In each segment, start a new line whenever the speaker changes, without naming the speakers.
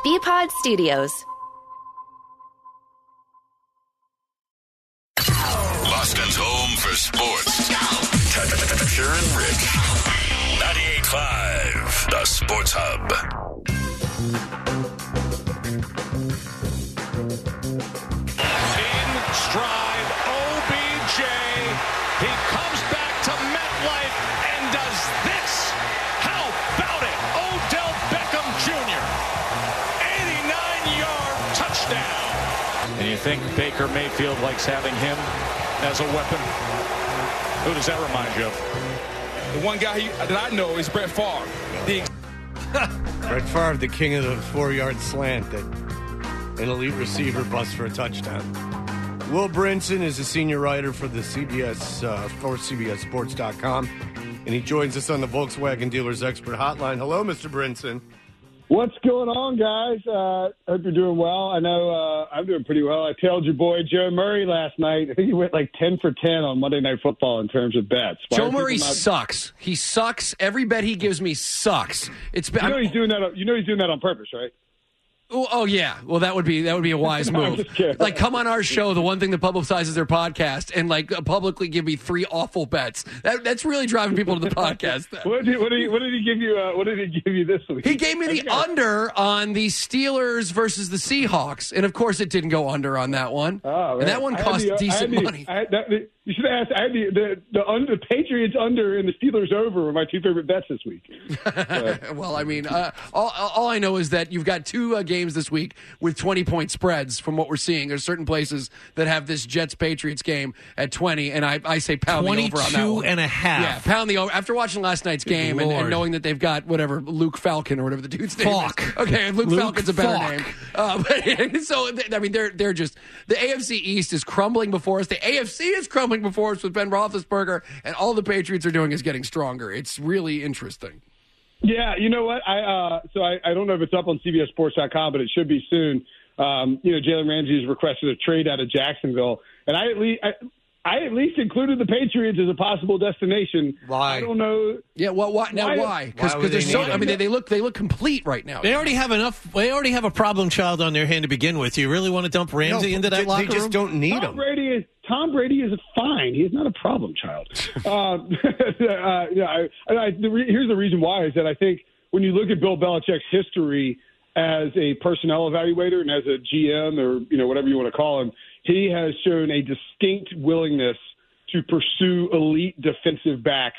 BPod Studios.
Boston's home for sports. Tucker and Rich. 98.5, the Sports Hub.
In stride, OBJ. He comes back to MetLife and does this. How about it? Odell Beckham Jr. 89-yard touchdown. And you think Baker Mayfield likes having him as a weapon? Who does that remind you of?
The one guy that I know is Brett Favre.
Brett Favre, the king of the 4-yard slant that an elite receiver busts for a touchdown. Will Brinson is a senior writer for the CBS, for CBSSports.com, and he joins us on the Volkswagen Dealers Expert Hotline. Hello, Mr. Brinson.
What's going on, guys? Hope you're doing well. I know I'm doing pretty well. I tailed your boy Joe Murray last night. I think he went like 10 for 10 on Monday Night Football in terms of bets.
Joe Murray sucks. He sucks. Every bet he gives me sucks.
He's doing that. He's doing that on purpose, right?
Oh yeah. Well, that would be a wise move. Like, come on our show, the one thing that publicizes their podcast, and like publicly give me 3 awful bets. That's really driving people to the podcast.
What did he give you? What did he give you this week?
He gave me the under on the Steelers versus the Seahawks, and of course, it didn't go under on that one.
Oh,
and that one cost decent money.
You should have asked. I had the Patriots under and the Steelers over were my 2 favorite bets this week.
Well, I mean, all I know is that you've got 2 games this week with 20-point spreads from what we're seeing. There's certain places that have this Jets-Patriots game at 20, and I say pound the over on that one.
22 and a half.
Yeah, pound the over. After watching last night's game and knowing that they've got whatever, Luke Falcon or whatever the dude's name is. Okay, Luke Falcon's a better name. I mean, they're just, the AFC East is crumbling before us. The AFC is crumbling before us with Ben Roethlisberger, and all the Patriots are doing is getting stronger. It's really interesting.
Yeah, you know what? I don't know if it's up on CBSSports.com, but it should be soon. Jalen Ramsey has requested a trade out of Jacksonville, and I at least included the Patriots as a possible destination.
Why?
I don't know.
Yeah, well, why? Because they're so. I mean, they look complete right now.
They already have enough. They already have a problem child on their hand to begin with. You really want to dump Ramsey into that locker room?
They just don't need him.
Tom Brady is fine. He is not a problem child. Here's the reason why is that I think when you look at Bill Belichick's history as a personnel evaluator and as a GM or whatever you want to call him, he has shown a distinct willingness to pursue elite defensive backs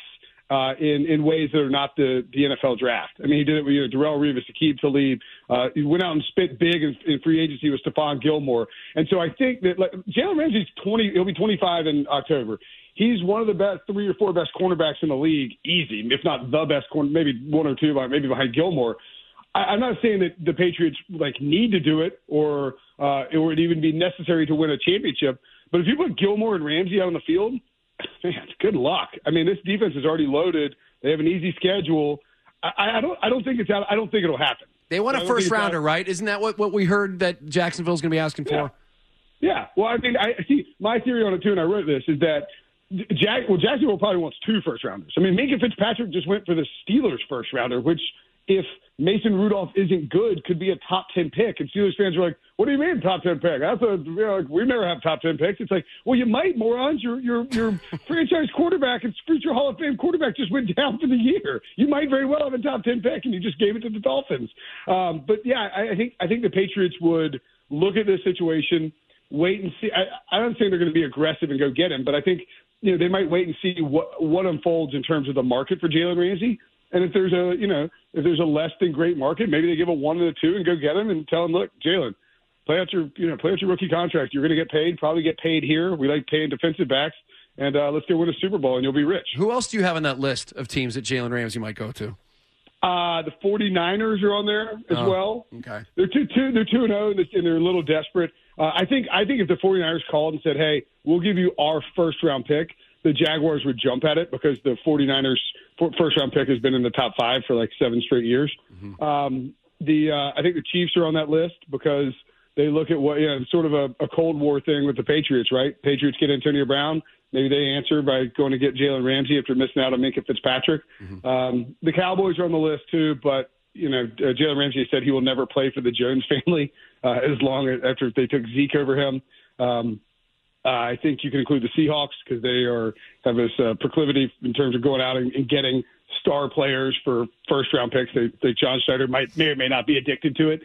in ways that are not the NFL draft. I mean, he did it with Darrelle Revis, Aqib Talib. He went out and spit big in free agency with Stephon Gilmore. And so I think that Jalen Ramsey's 20. He'll be 25 in October. He's one of the best 3 or 4 best cornerbacks in the league, easy, if not the best corner, maybe 1 or 2, maybe behind Gilmore. I'm not saying that the Patriots need to do it or it would even be necessary to win a championship. But if you put Gilmore and Ramsey out on the field, man, good luck. I mean, this defense is already loaded. They have an easy schedule. I don't think it's out. I don't think it'll happen.
They want a first rounder, right? Isn't that what we heard that Jacksonville's going to be asking for?
Yeah. Well, I mean, I see my theory on it too, and I wrote this is that Jacksonville probably wants 2 first rounders. I mean, Minkah Fitzpatrick just went for the Steelers first rounder, which if Mason Rudolph isn't good, could be a top 10 pick. And Steelers fans are like, what do you mean top 10 pick? We never have top 10 picks. It's like, well, you might, morons. Your franchise quarterback and future Hall of Fame quarterback just went down for the year. You might very well have a top 10 pick, and you just gave it to the Dolphins. But yeah, I think the Patriots would look at this situation, wait and see. I'm not saying they're going to be aggressive and go get him, but I think they might wait and see what unfolds in terms of the market for Jalen Ramsey. And if there's a less than great market, maybe they give a 1 and a 2 and go get him and tell him, look, Jalen, play out your rookie contract. You're going to get paid. Probably get paid here. We like paying defensive backs, and let's go win a Super Bowl, and you'll be rich.
Who else do you have on that list of teams that Jalen Ramsey might go to?
The 49ers are on there as well.
Okay,
they're 2-0, and they're a little desperate. I think if the 49ers called and said, hey, we'll give you our first-round pick, the Jaguars would jump at it because the 49ers first-round pick has been in the top 5 for 7 straight years. Mm-hmm. I think the Chiefs are on that list because they look at sort of a Cold War thing with the Patriots, right? Patriots get Antonio Brown. Maybe they answer by going to get Jalen Ramsey after missing out on Minkah Fitzpatrick. Mm-hmm. The Cowboys are on the list too, but Jalen Ramsey said he will never play for the Jones family as long as after they took Zeke over him. I think you can include the Seahawks because they have this proclivity in terms of going out and getting star players for first-round picks. John Schneider may or may not be addicted to it.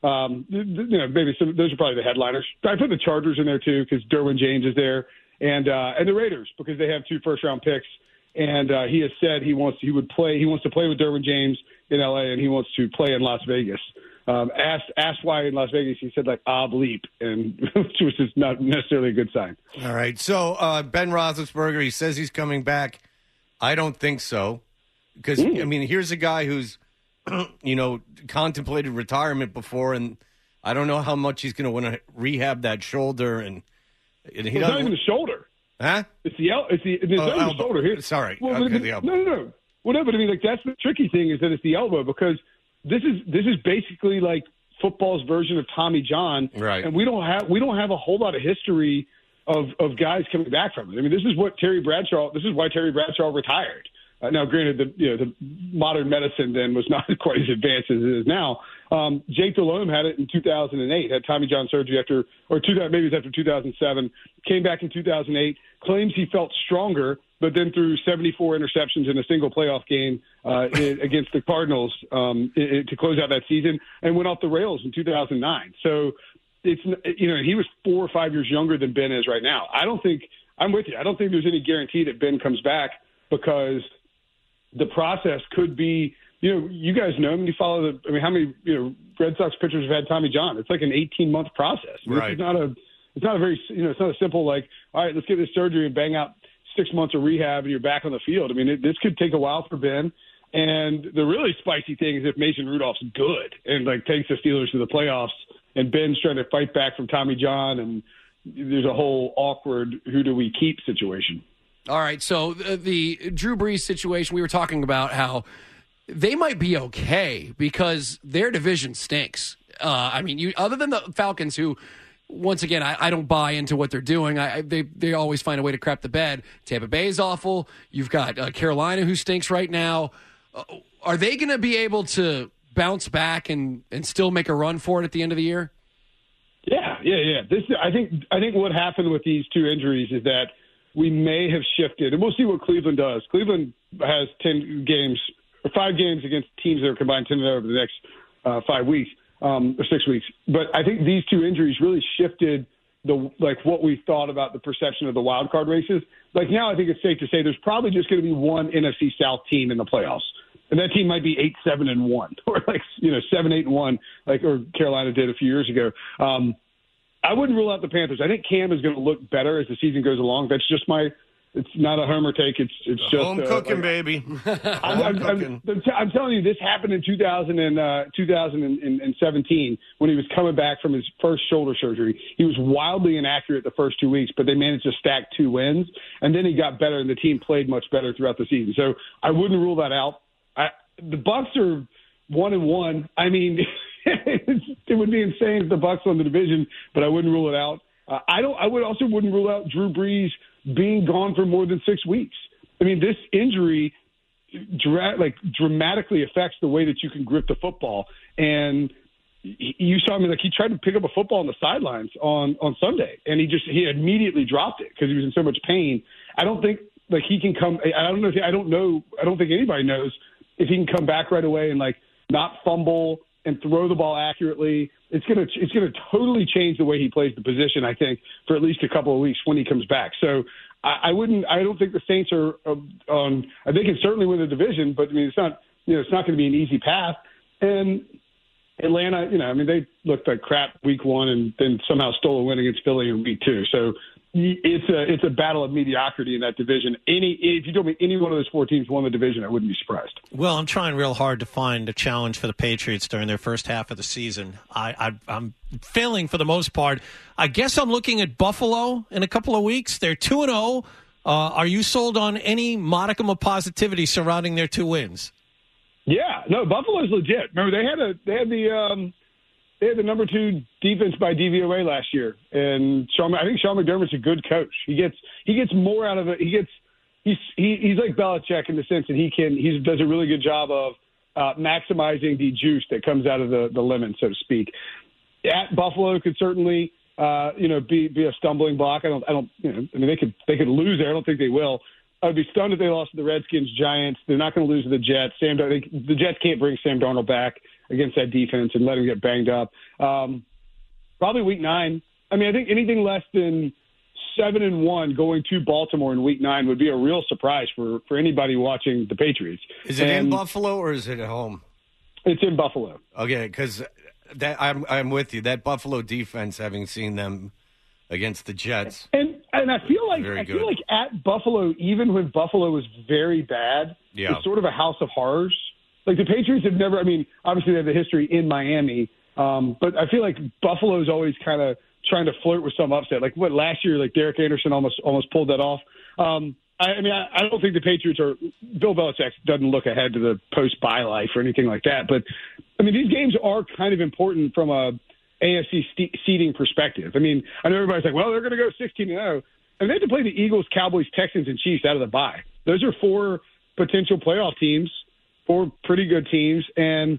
Maybe those are probably the headliners. I put the Chargers in there too because Derwin James is there, and the Raiders because they have 2 first-round picks. And he has said he wants to play with Derwin James in L.A. and he wants to play in Las Vegas. Asked why in Las Vegas, he said bleep, and which is not necessarily a good sign.
All right. So Ben Roethlisberger, he says he's coming back. I don't think so because here's a guy who's contemplated retirement before, and I don't know how much he's going to want to rehab that shoulder. And
it's not even the shoulder.
Huh?
It's the shoulder here.
Sorry.
Well,
okay, the elbow.
No. Well, no, but that's the tricky thing is that it's the elbow because this is basically like football's version of Tommy John,
right? And
we don't have a whole lot of history of guys coming back from it. This is why Terry Bradshaw retired. Now, granted, the modern medicine then was not quite as advanced as it is now. Jake Delhomme had it in 2008, had Tommy John surgery after 2007, came back in 2008, claims he felt stronger, but then threw 74 interceptions in a single playoff game against the Cardinals to close out that season and went off the rails in 2009. So he was 4 or 5 years younger than Ben is right now. I'm with you. I don't think there's any guarantee that Ben comes back because the process could be, you guys know, you follow how many, Red Sox pitchers have had Tommy John? It's like an 18-month process.
Right.
It's not a very, it's not a simple all right, let's get this surgery and bang out 6 months of rehab and you're back on the field. This could take a while for Ben. And the really spicy thing is if Mason Rudolph's good and takes the Steelers to the playoffs and Ben's trying to fight back from Tommy John and there's a whole awkward who do we keep situation.
All right, so the Drew Brees situation, we were talking about how they might be okay because their division stinks. Other than the Falcons, who, once again, I don't buy into what they're doing. They always find a way to crap the bed. Tampa Bay is awful. You've got Carolina, who stinks right now. Are they going to be able to bounce back and still make a run for it at the end of the year?
Yeah. I think what happened with these 2 injuries is that we may have shifted, and we'll see what Cleveland does. Cleveland has 5 games against teams that are combined 10-0 over the next 5 weeks or 6 weeks. But I think these 2 injuries really shifted what we thought about the perception of the wild card races. Now, I think it's safe to say there's probably just going to be one NFC South team in the playoffs, and that team might be 8-7-1 or 7-8-1, or Carolina did a few years ago. I wouldn't rule out the Panthers. I think Cam is going to look better as the season goes along. That's just it's not a homer take. It's just
home cooking, baby.
I'm telling you, this happened in 2017 when he was coming back from his first shoulder surgery. He was wildly inaccurate the first 2 weeks, but they managed to stack 2 wins, and then he got better, and the team played much better throughout the season. So I wouldn't rule that out. The Bucs are 1-1. It would be insane if the Bucs won the division, but I wouldn't rule it out. I wouldn't rule out Drew Brees being gone for more than 6 weeks. This injury dramatically affects the way that you can grip the football. And you saw he tried to pick up a football on the sidelines on Sunday, and he immediately dropped it because he was in so much pain. I don't think he can come. I don't think anybody knows if he can come back right away and not fumble and throw the ball accurately. It's gonna totally change the way he plays the position, I think, for at least a couple of weeks when he comes back. So I don't think the Saints are on. They can certainly win the division, but it's not going to be an easy path. And Atlanta, they looked like crap week 1 and then somehow stole a win against Philly in week 2. So it's a battle of mediocrity in that division. If you told me any one of those 4 teams won the division, I wouldn't be surprised.
Well, I'm trying real hard to find a challenge for the Patriots during their first half of the season. I'm failing for the most part. I guess I'm looking at Buffalo in a couple of weeks. They're 2-0. Are you sold on any modicum of positivity surrounding their 2 wins?
Yeah, no, Buffalo's legit. Remember they had the number 2 defense by DVOA last year, and I think Sean McDermott's a good coach. He gets more out of it. He's like Belichick in the sense that he does a really good job of maximizing the juice that comes out of the lemon, so to speak. At Buffalo could certainly, be a stumbling block. I mean, they could lose there. I don't think they will. I would be stunned if they lost to the Redskins, Giants. They're not going to lose to the Jets. The Jets can't bring Sam Darnold back against that defense and let him get banged up. Probably Week 9. I mean, I think anything less than 7-1 going to Baltimore in Week 9 would be a real surprise for anybody watching the Patriots.
Is it in Buffalo or is it at home?
It's in Buffalo.
Okay, because I'm with you. That Buffalo defense, having seen them against the Jets,
and I feel like at Buffalo, even when Buffalo was very bad, it's sort of a house of horrors. Like the Patriots have never. I mean, obviously they have the history in Miami, but I feel like Buffalo's always kind of trying to flirt with some upset. Like what last year, like Derek Anderson almost pulled that off. I don't think the Patriots are. Bill Belichick doesn't look ahead to the post-bye life or anything like that. But I mean, these games are kind of important from a AFC seeding perspective. I mean, I know everybody's like, well, they're going to go 16-0, and they have to play the Eagles, Cowboys, Texans, and Chiefs out of the bye. Those are 4 potential playoff teams, 4 pretty good teams, and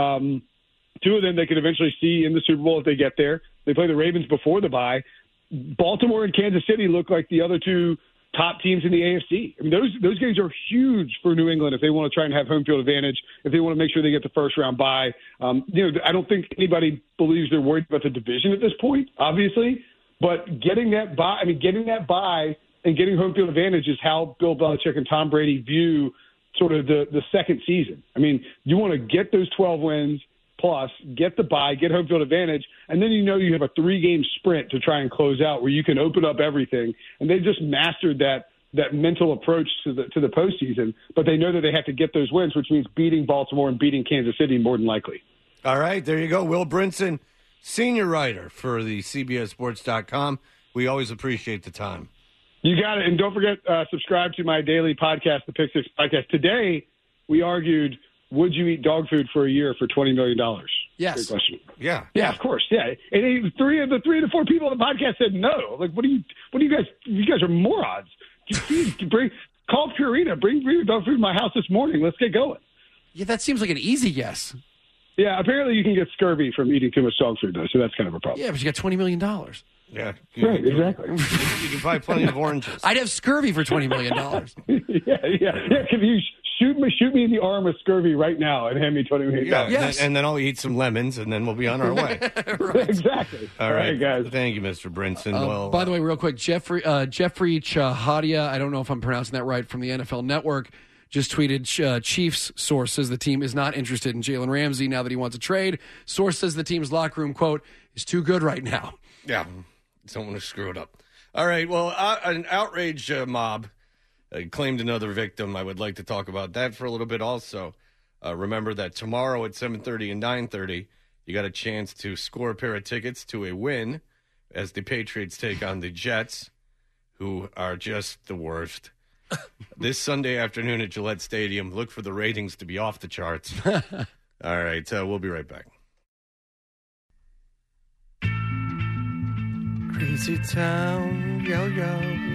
2 of them they could eventually see in the Super Bowl if they get there. They play the Ravens before the bye. Baltimore and Kansas City look like the other 2 top teams in the AFC. I mean, those games are huge for New England if they want to try and have home field advantage, if they want to make sure they get the first round bye. I don't think anybody believes they're worried about the division at this point, obviously, but getting that bye and getting home field advantage is how Bill Belichick and Tom Brady view sort of the second season. I mean, you want to get those 12 wins plus, get the bye, get home field advantage, and then you have a 3-game sprint to try and close out where you can open up everything. And they've just mastered that mental approach to the postseason, but they know that they have to get those wins, which means beating Baltimore and beating Kansas City more than likely.
All right, there you go. Will Brinson, senior writer for the CBSSports.com. We always appreciate the time.
You got it. And don't forget, subscribe to my daily podcast, the Pick Six Podcast. Today, we argued, would you eat dog food for a year for $20 million?
Yes.
Great question.
Yeah.
Yeah, of course. Yeah. And 3 of the 4 people on the podcast said no. Like, what do you guys? You guys are morons. Call Purina. Bring dog food to my house this morning. Let's get going.
Yeah, that seems like an easy yes.
Yeah, apparently you can get scurvy from eating too much dog food, though, so that's kind of a problem.
Yeah, but you got $20 million.
Yeah.
Right, exactly.
You can buy plenty of oranges.
I'd have scurvy for $20 million.
Yeah. Can you shoot me in the arm with scurvy right now and hand me $20 million?
Yeah,
yes.
And then I'll eat some lemons, and then we'll be on our way.
Right.
Exactly.
All right,
guys.
Thank you, Mr. Brinson.
By the way, real quick, Jeffrey Chahadia, I don't know if I'm pronouncing that right, from the NFL Network, just tweeted, Chiefs source says the team is not interested in Jalen Ramsey now that he wants a trade. Source says the team's locker room, quote, is too good right now.
Yeah, don't want to screw it up. All right, well, an outrage mob claimed another victim. I would like to talk about that for a little bit also. Remember that tomorrow at 7:30 and 9:30, you got a chance to score a pair of tickets to a win as the Patriots take on the Jets, who are just the worst. This Sunday afternoon at Gillette Stadium, look for the ratings to be off the charts. All right, we'll be right back. Crazy town, yo-yo.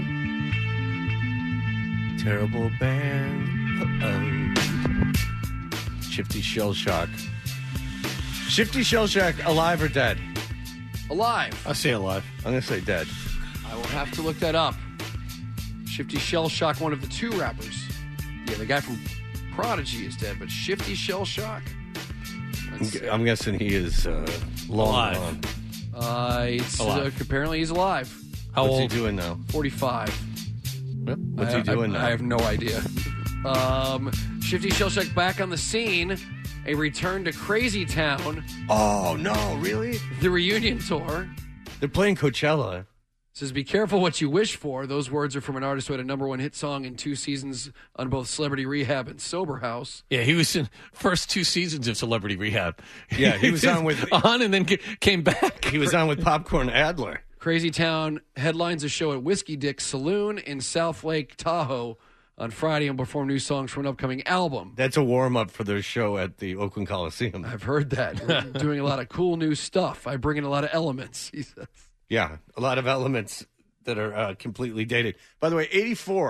Terrible band. Uh-oh. Shifty Shell Shock. Shifty Shell Shock, alive or dead?
Alive.
I say alive.
I'm going to say dead.
I will have to look that up. Shifty Shell Shock, one of the 2 rappers. Yeah, the guy from Prodigy is dead, but Shifty Shell Shock?
I'm guessing he is long
alive.
Alive.
Apparently he's alive.
What's he doing now?
45.
What's he doing now?
I have no idea. Shifty Shell Shock back on the scene. A return to Crazy Town.
Oh, no, really?
The reunion tour.
They're playing Coachella.
Says, be careful what you wish for. Those words are from an artist who had a #1 hit song in 2 seasons on both Celebrity Rehab and Sober House.
Yeah, he was in first 2 seasons of Celebrity Rehab.
Yeah, he was on
and then came back.
He was on with Popcorn Adler.
Crazy Town headlines a show at Whiskey Dick Saloon in South Lake Tahoe on Friday and perform new songs from an upcoming album.
That's a warm-up for their show at the Oakland Coliseum.
I've heard that. We're doing a lot of cool new stuff. I bring in a lot of elements, he says.
Yeah, a lot of elements that are completely dated. By the way, 84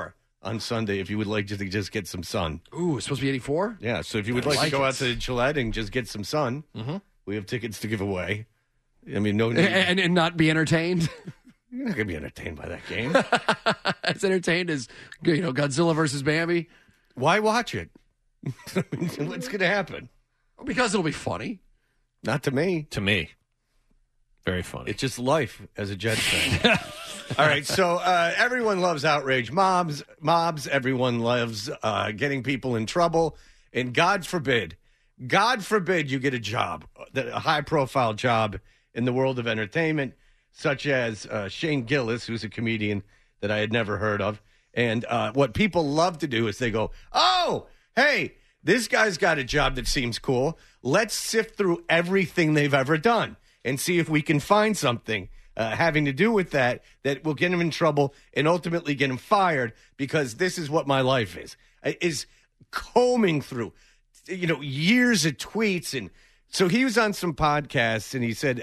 on Sunday if you would like to just get some sun.
Ooh, it's supposed to be 84?
Yeah, so if you would like to go out to Gillette and just get some sun, we have tickets to give away. I mean, no need.
And not be entertained?
You're not going to be entertained by that game.
As entertained as Godzilla versus Bambi?
Why watch it? What's going to happen?
Because it'll be funny.
Not to me.
To me. Very funny.
It's just life as a Jets fan. All right, so everyone loves outrage mobs. Everyone loves getting people in trouble. And God forbid you get a job, a high-profile job in the world of entertainment, such as Shane Gillis, who's a comedian that I had never heard of. And what people love to do is they go, oh, hey, this guy's got a job that seems cool. Let's sift through everything they've ever done and see if we can find something having to do with that will get him in trouble and ultimately get him fired, because this is what my life is combing through, years of tweets. And so he was on some podcasts and he said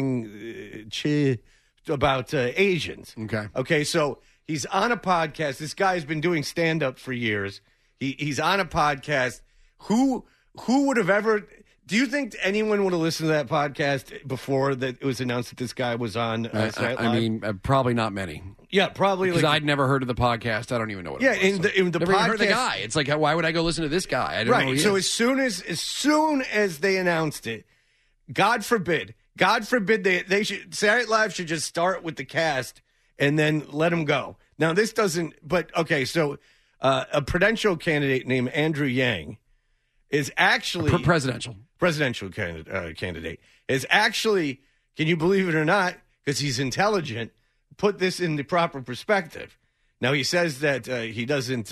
effing about Asians. Okay, so he's on a podcast. This guy's been doing stand-up for years. He's on a podcast. Who would have ever... Do you think anyone would have listened to that podcast before that it was announced that this guy was on Saturday Night Live?
I mean, probably not many.
Yeah, probably.
Because I'd never heard of the podcast. I don't even know what it was.
Yeah, in the
never
podcast...
even heard of the guy. It's like, why would I go listen to this guy? I don't know who he
so
is.
as soon as they announced it, God forbid they should... Saturday Night Live should just start with the cast and then let him go. Now, this doesn't... But, okay, so a presidential candidate named Andrew Yang is actually... Presidential candidate is actually, can you believe it or not, because he's intelligent, put this in the proper perspective. Now, he says that he doesn't,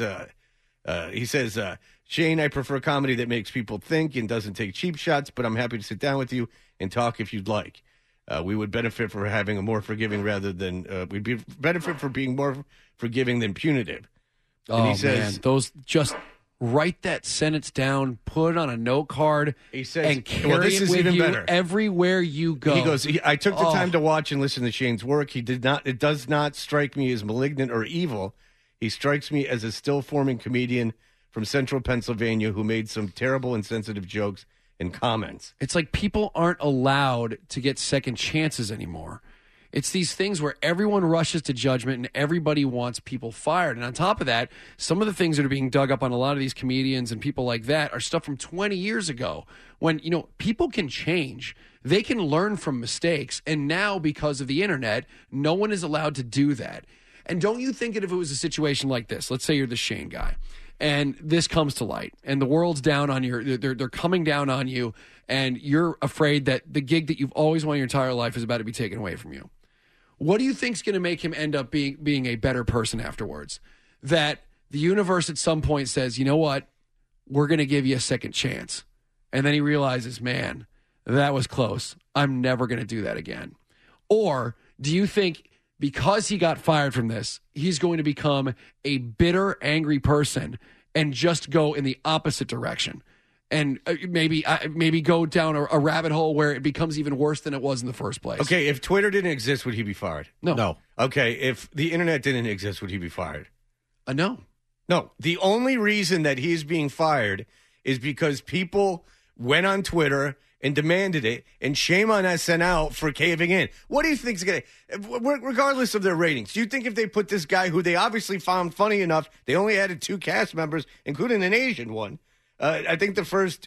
he says, Shane, I prefer comedy that makes people think and doesn't take cheap shots, but I'm happy to sit down with you and talk if you'd like. We would benefit for having a more forgiving rather than, we'd benefit for being more forgiving than punitive. And he says,
man, those just... Write that sentence down, put it on a note card,
he says,
and carry it with you everywhere you go.
He goes, I took the time to watch and listen to Shane's work. It does not strike me as malignant or evil. He strikes me as a still-forming comedian from central Pennsylvania who made some terrible, insensitive jokes and comments.
It's like people aren't allowed to get second chances anymore. It's these things where everyone rushes to judgment and everybody wants people fired. And on top of that, some of the things that are being dug up on a lot of these comedians and people like that are stuff from 20 years ago when, people can change. They can learn from mistakes. And now, because of the internet, no one is allowed to do that. And don't you think that if it was a situation like this, let's say you're the Shane guy, and this comes to light, and the world's down on they're coming down on you, and you're afraid that the gig that you've always wanted your entire life is about to be taken away from you. What do you think is going to make him end up being a better person afterwards? That the universe at some point says, you know what, we're going to give you a second chance. And then he realizes, man, that was close. I'm never going to do that again. Or do you think because he got fired from this, he's going to become a bitter, angry person and just go in the opposite direction? And maybe go down a rabbit hole where it becomes even worse than it was in the first place.
Okay, if Twitter didn't exist, would he be fired?
No.
Okay, if the internet didn't exist, would he be fired?
No.
No. The only reason that he's being fired is because people went on Twitter and demanded it, and shame on SNL for caving in. What do you think is going to... Regardless of their ratings, do you think if they put this guy, who they obviously found funny enough, they only added 2 cast members, including an Asian one... I think the first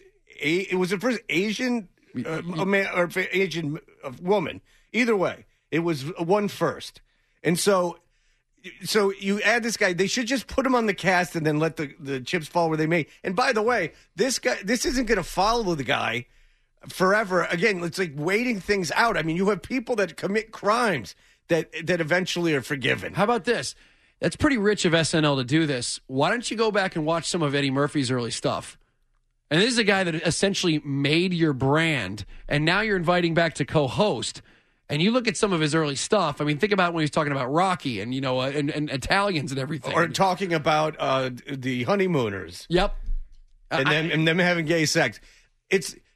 Asian man or Asian woman. Either way, it was one first. And so you add this guy. They should just put him on the cast and then let the chips fall where they may. And by the way, this isn't going to follow the guy forever. Again, it's like waiting things out. I mean, you have people that commit crimes that eventually are forgiven.
How about this? That's pretty rich of SNL to do this. Why don't you go back and watch some of Eddie Murphy's early stuff? And this is a guy that essentially made your brand, and now you're inviting back to co-host. And you look at some of his early stuff. I mean, think about when he's talking about Rocky and and Italians and everything,
or talking about the honeymooners.
Yep,
and them having gay sex. It's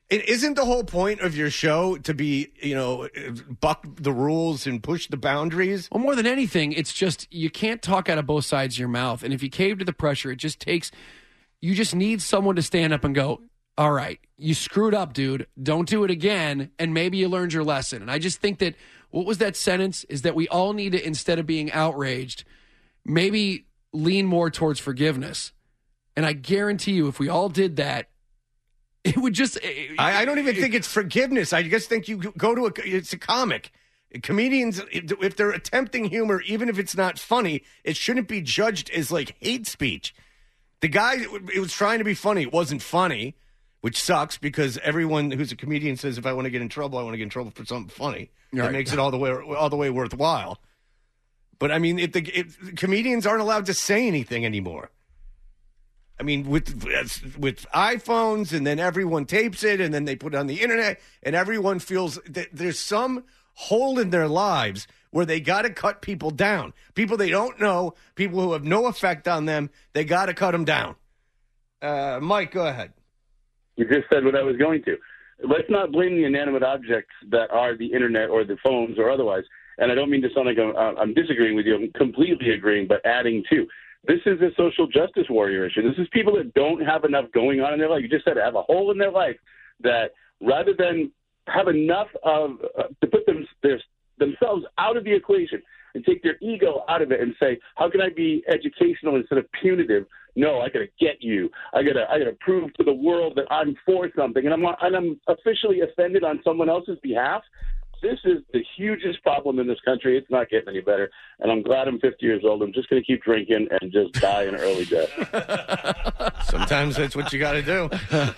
It isn't the whole point of your show to be, buck the rules and push the boundaries?
Well, more than anything, it's just you can't talk out of both sides of your mouth. And if you cave to the pressure, you just need someone to stand up and go, all right, you screwed up, dude. Don't do it again. And maybe you learned your lesson. And I just think that what was that sentence is that we all need to, instead of being outraged, maybe lean more towards forgiveness. And I guarantee you, if we all did that, it would just...
I don't even think it's forgiveness. I just think you go to it's a comic. Comedians, if they're attempting humor, even if it's not funny, it shouldn't be judged as like hate speech. The guy, it was trying to be funny. It wasn't funny, which sucks because everyone who's a comedian says, if I want to get in trouble, I want to get in trouble for something funny. Right. That makes it all the way worthwhile. But I mean, if comedians aren't allowed to say anything anymore. I mean, with iPhones, and then everyone tapes it, and then they put it on the internet, and everyone feels that there's some hole in their lives where they got to cut people down. People they don't know, people who have no effect on them, they got to cut them down. Mike, go ahead.
You just said what I was going to. Let's not blame the inanimate objects that are the internet or the phones or otherwise. And I don't mean to sound like I'm disagreeing with you. I'm completely agreeing, but adding to. This is a social justice warrior issue. This is people that don't have enough going on in their life. You just said have a hole in their life that rather than have enough of to put themselves out of the equation and take their ego out of it and say, how can I be educational instead of punitive? No, I got to get you. I got to prove to the world that I'm for something, and I'm officially offended on someone else's behalf. This is the hugest problem in this country. It's not getting any better. And I'm glad I'm 50 years old. I'm just going to keep drinking and just die an early death.
Sometimes that's what you got to do.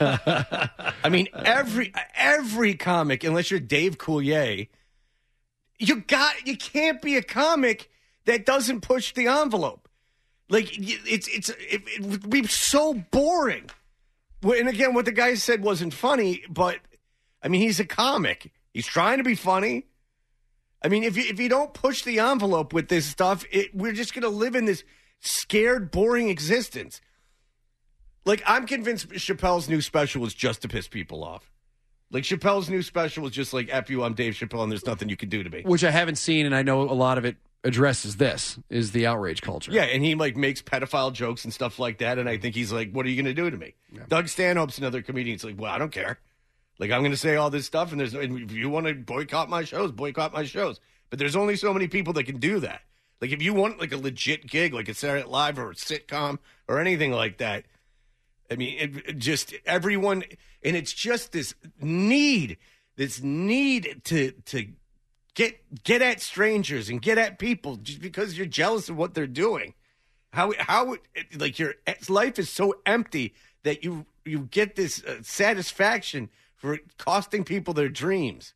I mean, every comic, unless you're Dave Coulier, you can't be a comic that doesn't push the envelope. Like, it would be so boring. And again, what the guy said wasn't funny, but, I mean, he's a comic. He's trying to be funny. I mean, if you don't push the envelope with this stuff, we're just going to live in this scared, boring existence. Like, I'm convinced Chappelle's new special was just to piss people off. Like, Chappelle's new special was just like, F you, I'm Dave Chappelle, and there's nothing you can do to me.
Which I haven't seen, and I know a lot of it addresses this, is the outrage culture.
Yeah, and he, like, makes pedophile jokes and stuff like that, and I think he's like, what are you going to do to me? Yeah. Doug Stanhope's another comedian. He's like, well, I don't care. Like, I'm going to say all this stuff, and if you want to boycott my shows, boycott my shows. But there's only so many people that can do that. Like, if you want, like, a legit gig, like a Saturday Night Live or a sitcom or anything like that, I mean, it just everyone, and it's just this need to get at strangers and get at people just because you're jealous of what they're doing. How like your life is so empty that you get this satisfaction for costing people their dreams.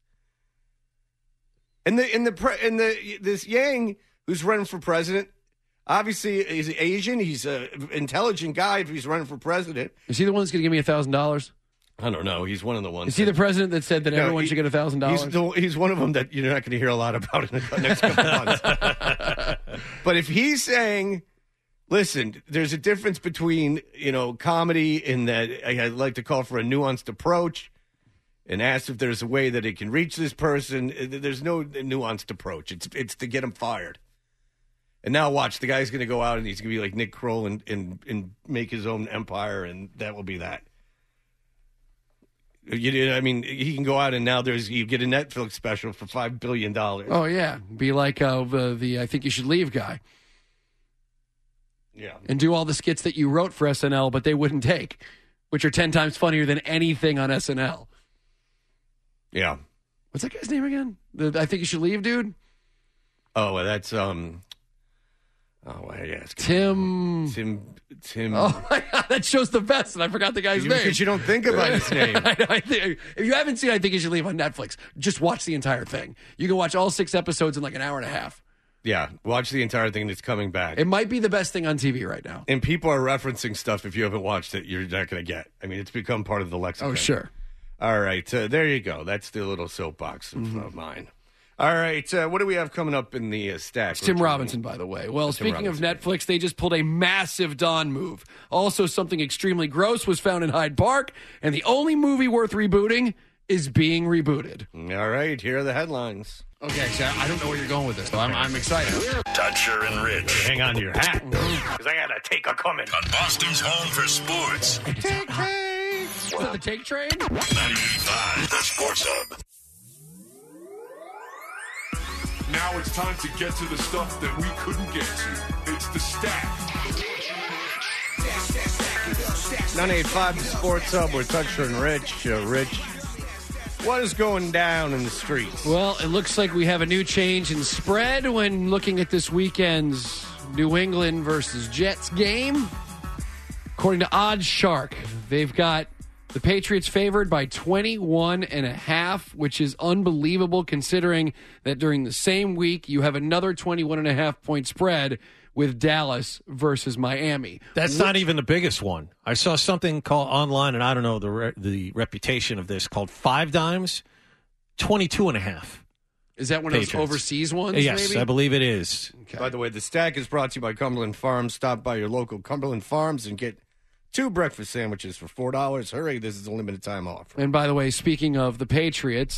And this Yang who's running for president, obviously he's Asian. He's an intelligent guy. If he's running for president,
is he the one that's going to give me $1,000?
I don't know. He's one of the ones.
Is he the president that said that everyone should get $1,000?
He's one of them that you're not going to hear a lot about in the next couple of months. But if he's saying, listen, there's a difference between, comedy in that I'd like to call for a nuanced approach and ask if there's a way that it can reach this person. There's no nuanced approach. It's to get him fired. And now watch, the guy's going to go out and he's going to be like Nick Kroll and make his own empire, and that will be that. I mean, he can go out and now you get a Netflix special for $5 billion.
Oh, yeah. Be like the I Think You Should Leave guy.
Yeah.
And do all the skits that you wrote for SNL, but they wouldn't take, which are 10 times funnier than anything on SNL.
Yeah.
What's that guy's name again? The I Think You Should Leave dude?
Oh, that's
Tim. Oh my God, that show's the best, and I forgot the guy's name
because you don't think about his name.
If you haven't seen I Think You Should Leave on Netflix, just watch the entire thing. You can watch all 6 episodes in like an hour and a half.
Yeah, watch the entire thing. It's coming back.
It might be the best thing on TV right now.
And people are referencing stuff. If you haven't watched it, you're not going to get. I mean, it's become part of the lexicon.
Oh, sure.
All right, there you go. That's the little soapbox of mine. All right, what do we have coming up in the stack?
It's Tim Robinson, by the way. Well, speaking of Netflix, they just pulled a massive Don move. Also, something extremely gross was found in Hyde Park, and the only movie worth rebooting is being rebooted.
All right, here are the headlines.
Okay, so I don't know where you're going with this, so I'm excited.
Dutcher and Rich.
Hang on to your hat, because I got a take a coming.
On Boston's home for sports.
Take.
Is that the take train?
98.5, the Sports Hub.
Now it's time to get to the stuff that we couldn't get to. It's the stack.
98.5 the Sports Hub with Dutcher and Rich. Rich, what is going down in the streets?
Well, it looks like we have a new change in spread when looking at this weekend's New England versus Jets game. According to Odds Shark, they've got the Patriots favored by 21.5, which is unbelievable considering that during the same week you have another 21.5 point spread with Dallas versus Miami.
That's not even the biggest one. I saw something called online, and I don't know the reputation of this, called 5 Dimes, 22.5.
Is that one of those overseas ones?
Yes,
maybe?
I believe it is.
Okay.
By the way, the stack is brought to you by Cumberland Farms. Stop by your local Cumberland Farms and get 2 breakfast sandwiches for $4. Hurry, this is a limited time offer.
And by the way, speaking of the Patriots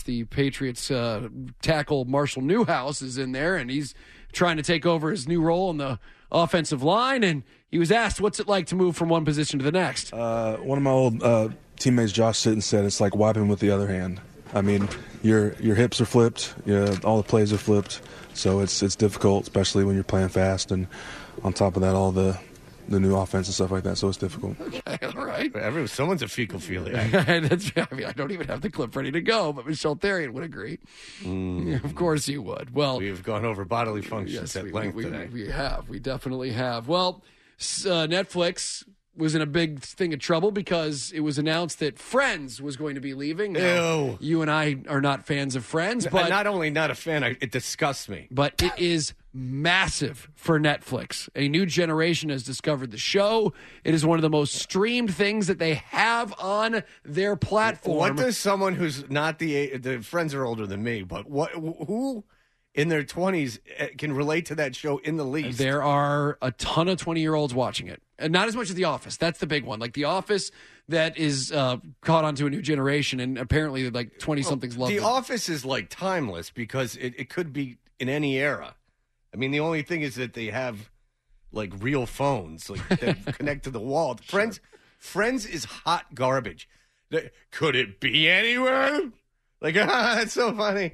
tackle Marshall Newhouse is in there, and he's trying to take over his new role in the offensive line. And he was asked, what's it like to move from one position to the next?
One of my old teammates, Josh Sitton, said it's like wiping with the other hand. I mean, your hips are flipped, all the plays are flipped, so it's difficult, especially when you're playing fast, and on top of that, all the new offense and stuff like that, so it's difficult.
Okay, all right.
Someone's a fecal-philiac.
I don't even have the clip ready to go, but Michelle Therian would agree. Of course you would. Well,
we've gone over bodily functions at length today.
We have. We definitely have. Well, Netflix was in a big thing of trouble because it was announced that Friends was going to be leaving. Now, you and I are not fans of Friends, but
I'm not only not a fan, it disgusts me.
But it is massive for Netflix. A new generation has discovered the show. It is one of the most streamed things that they have on their platform.
What does someone who's not the Friends are older than me, but who in their 20s can relate to that show in the least?
There are a ton of 20-year-olds watching it. And not as much as The Office. That's the big one. Like The Office that is caught onto a new generation, and apparently like 20-somethings love it.
The Office is like timeless because it could be in any era. I mean, the only thing is that they have like real phones like that connect to the wall. Friends is hot garbage. Could it be anywhere? Like, that's so funny.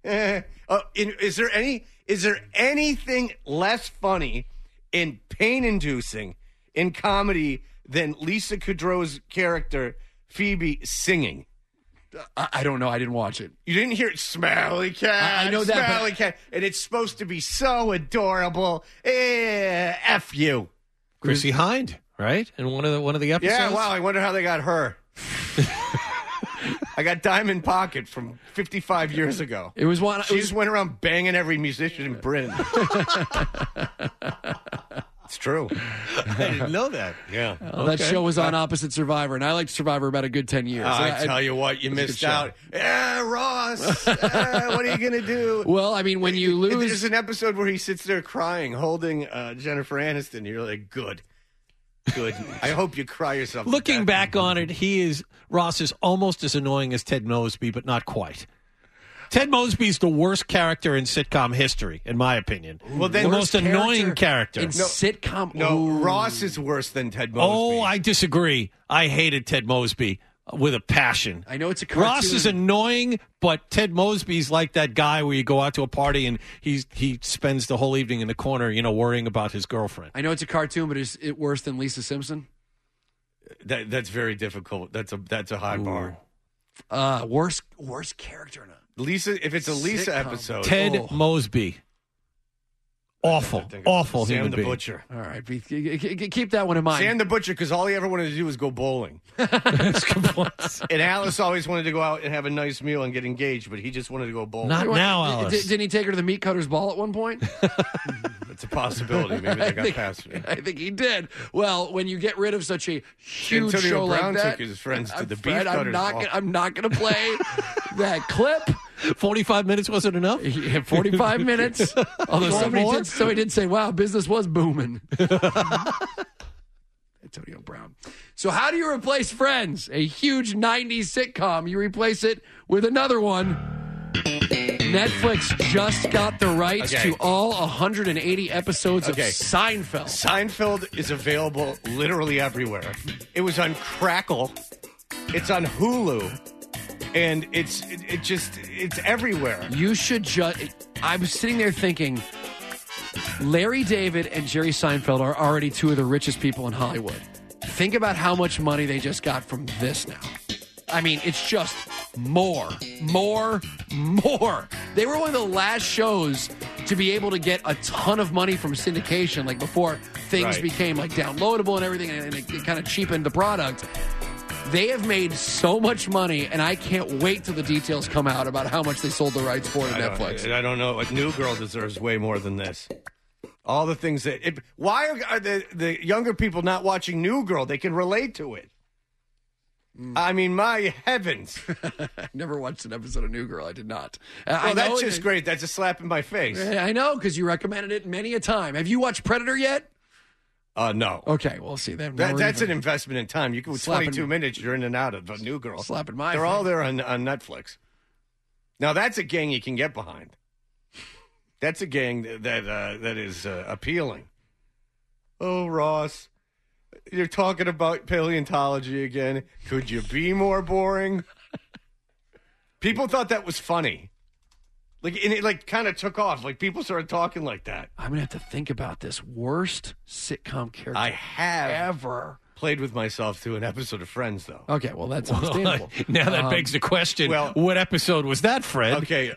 Is there anything less funny and pain-inducing in comedy than Lisa Kudrow's character Phoebe singing?
I don't know. I didn't watch it.
You didn't hear it? Smelly cat.
I know that.
Smelly cat. And it's supposed to be so adorable. F you.
Chrissy Hind, right? In one of the episodes?
Yeah, wow. I wonder how they got her. I got Diamond Pocket from 55 years ago.
It was one.
She just went around banging every musician in Britain. It's true.
I didn't know that.
Yeah.
That show was on opposite Survivor, and I liked Survivor about a good 10 years.
I tell you what, you missed out. Yeah, Ross, what are you going to do?
Well, I mean, when you lose...
There's an episode where he sits there crying, holding Jennifer Aniston. You're like, good. I hope you cry yourself.
Looking back on it, Ross is almost as annoying as Ted Mosby, but not quite. Ted Mosby's the worst character in sitcom history, in my opinion.
Well, then
the most annoying character
in sitcom.
No, Ross is worse than Ted Mosby.
Oh, I disagree. I hated Ted Mosby with a passion.
I know it's a cartoon.
Ross is annoying, but Ted Mosby's like that guy where you go out to a party and he spends the whole evening in the corner, worrying about his girlfriend.
I know it's a cartoon, but is it worse than Lisa Simpson?
That's very difficult. That's a high bar.
Worst character in a
Lisa. If it's a Lisa episode,
Ted Mosby. Awful
Sam
human
the
being.
Butcher.
All right, keep that one in mind.
Sam the Butcher, because all he ever wanted to do was go bowling. And Alice always wanted to go out and have a nice meal and get engaged, but he just wanted to go bowling.
Not now, Alice.
Didn't he take her to the meat cutter's ball at one point?
It's a possibility. Maybe they got past it.
I think he did. Well, when you get rid of such a huge
Antonio
show
Brown
like that,
took his friends to the
Fred,
beef cutter's ball.
I'm not going to play that clip.
45 minutes wasn't enough?
Yeah, 45 minutes. Although somebody did say, wow, business was booming. Antonio Brown. So how do you replace Friends? A huge 90s sitcom. You replace it with another one. Netflix just got the rights to all 180 episodes of Seinfeld.
Seinfeld is available literally everywhere. It was on Crackle. It's on Hulu. And it's everywhere.
You should I was sitting there thinking, Larry David and Jerry Seinfeld are already two of the richest people in Hollywood. Think about how much money they just got from this now. I mean, it's just more. They were one of the last shows to be able to get a ton of money from syndication, like before things became like downloadable and everything, and it kind of cheapened the product. They have made so much money, and I can't wait till the details come out about how much they sold the rights for to Netflix.
I don't know. Like, New Girl deserves way more than this. All the things that... why are the younger people not watching New Girl? They can relate to it. I mean, my heavens.
I never watched an episode of New Girl. I did not.
Well, that's just great. That's a slap in my face.
I know, because you recommended it many a time. Have you watched Predator yet?
No.
Okay, we'll see.
That's an investment in time. You can, with 22 minutes, you're in and out of a New Girl.
Slapping my
They're
face.
all there on Netflix. Now, that's a gang you can get behind. That's a gang that is appealing. Oh, Ross, you're talking about paleontology again. Could you be more boring? People thought that was funny. And it kind of took off. Like, people started talking like that.
I'm going to have to think about this. Worst sitcom character
I have
ever
played with myself to an episode of Friends, though.
Okay, well, that's understandable.
Now that begs the question, what episode was that, Fred?
Okay,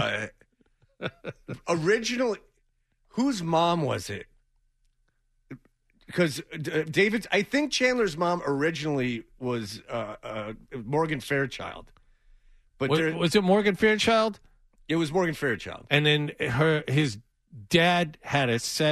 originally, whose mom was it? Because I think Chandler's mom originally was Morgan Fairchild. But
was it Morgan Fairchild?
It was Morgan Fairchild.
And then his dad was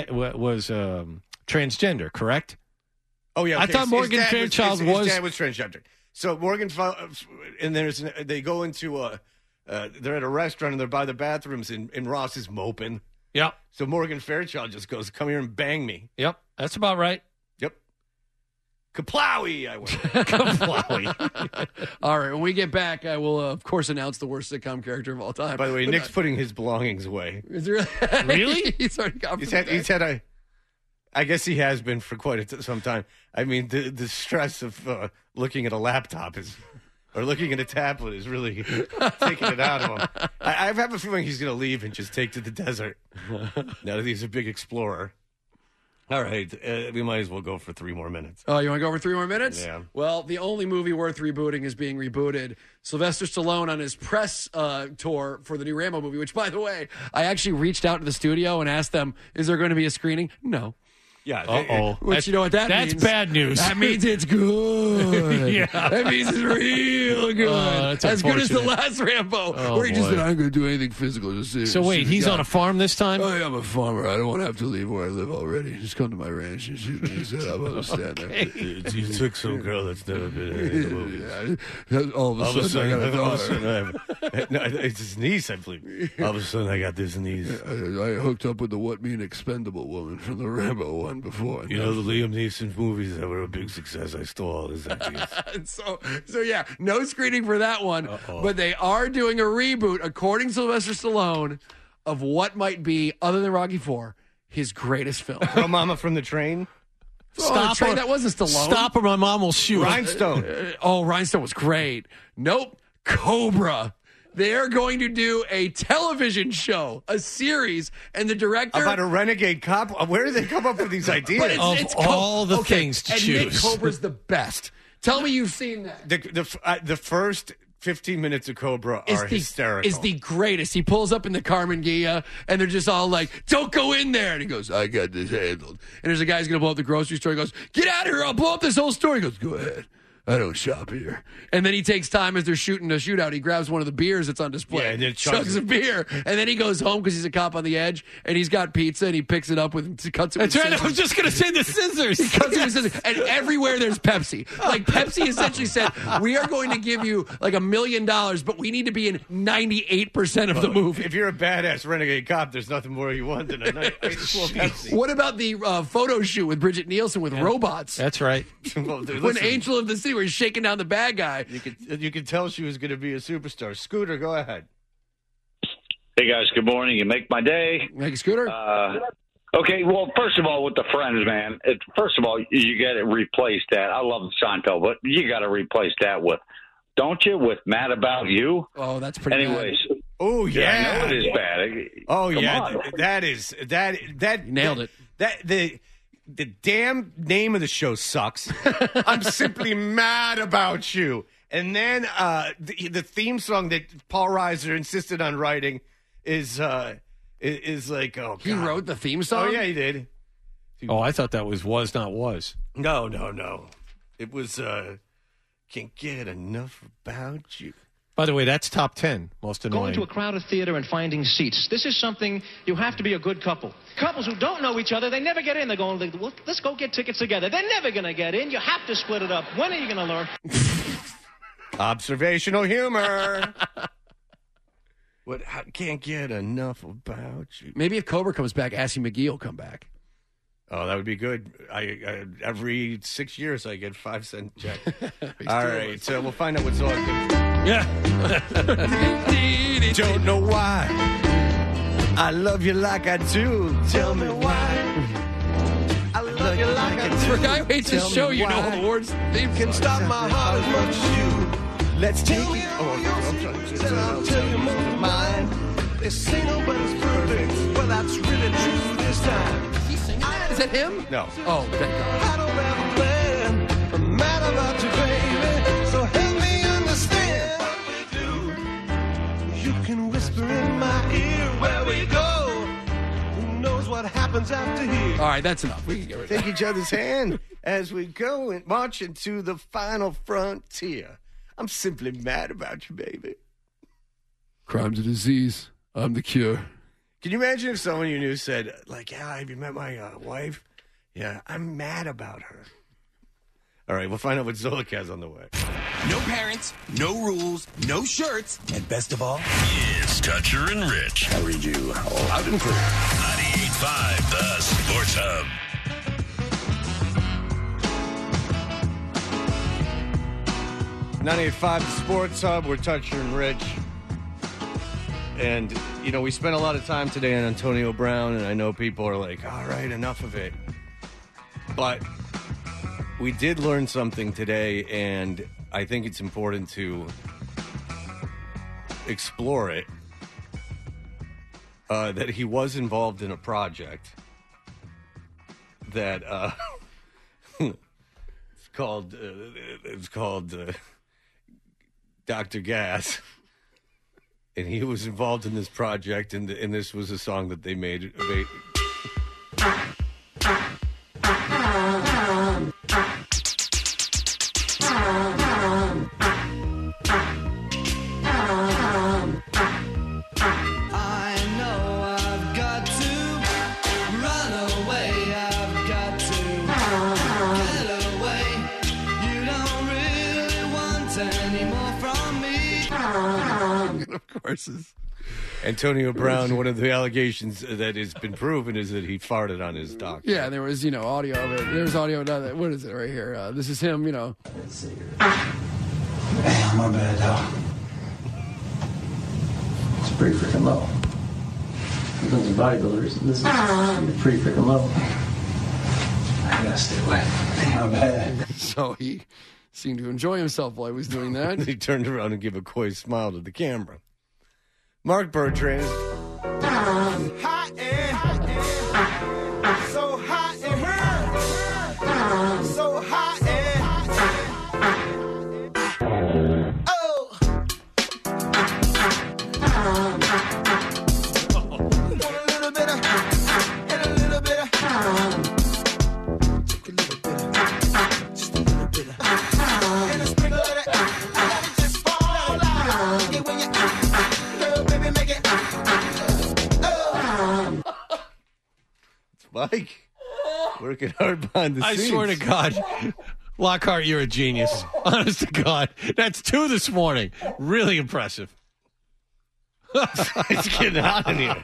transgender, correct?
Oh, yeah. Okay.
I thought Morgan Fairchild was...
His dad was transgender. So and they go into they're at a restaurant and they're by the bathrooms and Ross is moping.
Yep.
So Morgan Fairchild just goes, come here and bang me.
Yep. That's about right.
Yep. Kaplowy, I went.
Kaplowy.
All right. When we get back, I will, of course, announce the worst sitcom character of all time.
By the way, Nick's putting his belongings away.
Is it really?
Really?
He's already got
I guess he has been for quite some time. I mean, the stress of looking at a laptop or looking at a tablet is really taking it out of him. I have a feeling he's going to leave and just take to the desert. Now that he's a big explorer. All right, we might as well go for 3 more minutes.
Oh, you want to go over 3 more minutes?
Yeah.
Well, the only movie worth rebooting is being rebooted. Sylvester Stallone on his press tour for the new Rambo movie, which, by the way, I actually reached out to the studio and asked them, is there going to be a screening? No.
Yeah.
Uh-oh.
Which, you know what that means?
That's bad news.
That means it's good.
Yeah.
That means it's real good.
That's
as good as the
unfortunate.
last Rambo, where he just said, I'm going to do anything physical.
So wait, he's on a farm this time?
Oh, yeah, I'm a farmer. I don't want to have to leave where I live already. Just come to my ranch and shoot me. He said, I'm understand that.
You took some girl that's never been in the movies.
Yeah. All of a sudden, I got a daughter.
No, it's his niece, I believe. All of a sudden, I got this niece.
I hooked up with the What Me an Expendable woman from the Rambo one before.
You know, the Liam Neeson movies that were a big success. I stole all his ideas.
So yeah, no screening for that one. But they are doing a reboot, according to Sylvester Stallone, of what might be, other than Rocky IV, his greatest film.
Throw Mama from the Train?
Stop her. That wasn't Stallone.
Stop or my mom will shoot.
Rhinestone.
Rhinestone was great. Nope. Cobra. They're going to do a television show, a series, and the director...
About a renegade cop? Where do they come up with these ideas?
But
it's all the things to choose.
And Nick Cobra's the best. Tell me you've seen that.
The first 15 minutes of Cobra are hysterical.
Is the greatest. He pulls up in the Carmen Ghia, and they're just all like, don't go in there. And he goes, I got this handled. And there's a guy who's going to blow up the grocery store. He goes, get out of here. I'll blow up this whole store. He goes, go ahead. I don't shop here. And then he takes time as they're shooting a shootout. He grabs one of the beers that's on display.
Yeah, and then
chugs a beer. And then he goes home because he's a cop on the edge. And he's got pizza and he picks it up cuts it with
That's right.
scissors.
I was just going to say the scissors.
He cuts it with scissors. And everywhere there's Pepsi. Like Pepsi essentially said, we are going to give you like $1 million, but we need to be in 98% of the movie.
If you're a badass renegade cop, there's nothing more you want than a nice Pepsi.
What about the photo shoot with Bridget Nielsen with robots?
That's right.
Well, dude,
When
listen,
Angel of the City was shaking down the bad guy.
you could tell she was going to be a superstar. Scooter, go ahead.
Hey, guys, good morning. You make my day.
Thank you, Scooter.
Okay, well, first of all, with the Friends, man, first of all, you got to replace that. I love Seinfeld, but you got to replace that with, don't you, with Mad About You?
Oh, that's pretty
Anyways.
bad.
Oh, yeah.
I know it is bad.
Oh,
Come
yeah.
on.
That
You nailed it.
The damn name of the show sucks. I'm simply mad about you. And then the theme song that Paul Reiser insisted on writing is like, oh, God.
He wrote the theme song?
Oh, yeah, he did.
Oh, I thought that was Not Was.
No. It was Can't Get Enough About You.
By the way, that's top 10 most annoying.
Going to a crowded theater and finding seats. This is something you have to be a good couple. Couples who don't know each other, they never get in. They're going, well, let's go get tickets together. They're never going to get in. You have to split it up. When are you going to learn?
Observational humor. Can't get enough about you.
Maybe if Cobra comes back, Assy McGee will come back.
Oh, that would be good. I every 6 years I get 5-cent check. All right, so we'll find out what's all good.
Yeah.
Don't know why I love you like I do. Tell me why I love you like I do.
For a guy who hates his show, you know all the words.
They can stop my heart as much as you. Let's take it. I'll tell you more of mine. They say nobody's perfect. Well, that's really true this time.
Is he singing that? Is that him?
No.
Oh, thank God.
I don't have a plan. I'm mad about you, baby. So help me understand what we do. You can whisper in my ear where we go. Who knows what happens after here?
All right, that's enough. We can get rid of that.
Take each other's hand as we go and march into the final frontier. I'm simply mad about you, baby.
Crime's a disease. I'm the cure.
Can you imagine if someone you knew said, like, yeah, have you met my wife? Yeah, I'm mad about her. All right, we'll find out what Zolik has on the way.
No parents, no rules, no shirts, and best of all, it's Toucher and Rich. I read you loud and clear. 98.5, the Sports Hub.
.98.5 The Sports Hub. We're Toucher and Rich. And, you know, we spent a lot of time today on Antonio Brown, and I know people are like, all right, enough of it. But we did learn something today, and I think it's important to explore it. That he was involved in a project that it's called Dr. Gas. And he was involved in this project, and this was a song that they made.
Of course.
Antonio Brown, one of the allegations that has been proven is that he farted on his doc.
Yeah, there was, audio of it. There's audio of it. What is it right here? This is him,
Let's see here. Hey, my bad, though. It's pretty freaking low. When it comes to bodybuilders, this is pretty freaking low. I gotta stay away. My bad.
So he seemed to enjoy himself while he was doing that.
He turned around and gave a coy smile to the camera. Mark Bertrand.
Hot air. So hot air. So hot air. Oh. Want a little bit of, and a little bit of. Take a little bit of, just a little bit of, and a
Mike, working hard behind the scenes.
I swear to God, Lockhart, you're a genius. Honest to God. That's 2 this morning. Really impressive.
It's getting hot in here.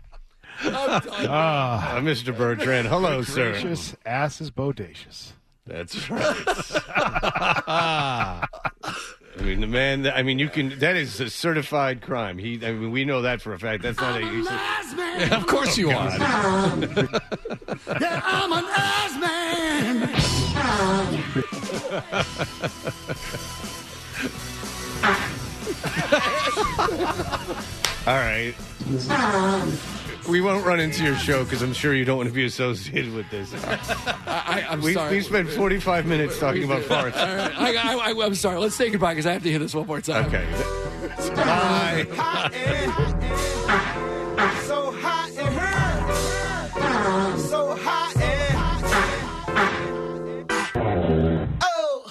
Mr. Bertrand. Hello, sir.
Bodacious ass is bodacious.
That's right. I mean, the man. You can. That is a certified crime. We know that for a fact. That's not a.
Yeah, of course you are.
Yeah, I'm an ass man.
All right. We won't run into your show because I'm sure you don't want to be associated with this.
I'm sorry.
We spent 45 minutes talking about farts.
All right. I'm sorry. Let's say goodbye because I have to hear this one more time.
Okay. Bye.
So hot and hurt. So hot and oh.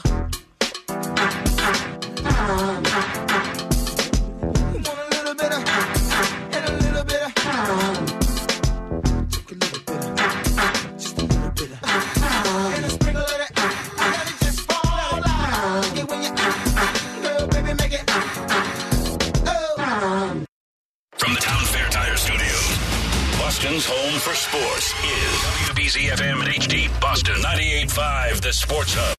Want a little bit of and a little bit of. Take a little bit of, just a little bit of, and a sprinkle of it. Let it just fall out. Yeah, when you girl, baby, make it.
From the Town Fair Tire Studios, Boston's home for sports is WBZ FM and HD Boston 98.5, the Sports Hub.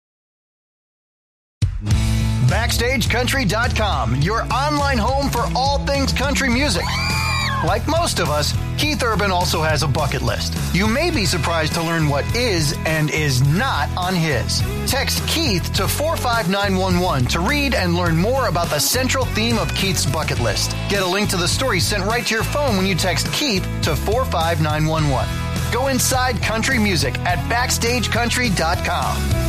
BackstageCountry.com, your online home for all things country music. Like most of us, Keith Urban also has a bucket list. You may be surprised to learn what is and is not on his. Text Keith to 45911 to read and learn more about the central theme of Keith's bucket list. Get a link to the story sent right to your phone when you text Keith to 45911. Go inside country music at BackstageCountry.com.